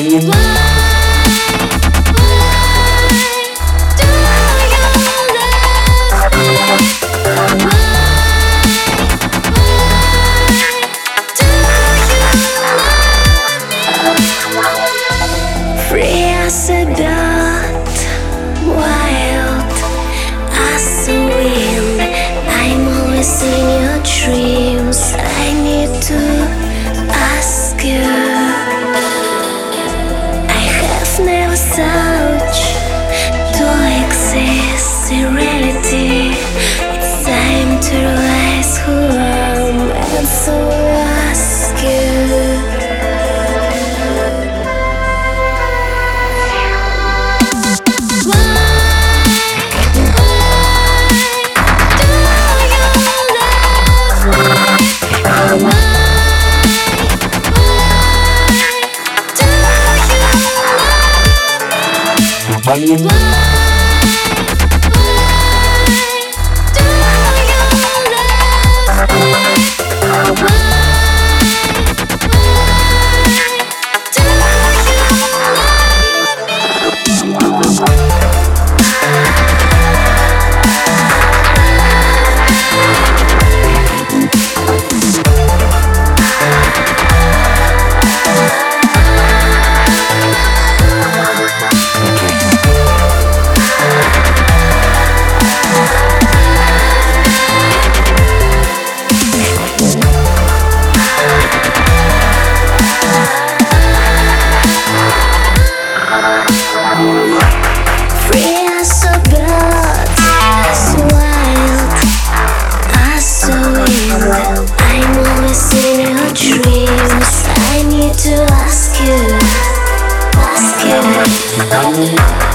Free as a bird, wild as a wind. I'm always in your dreams. I need to ask you. I have never thought to exist in reality. It's time to realize who I am, and so I ask you. Free as a bird, as wild as a wind. I'm always in your dreams. I need to ask you, ask you.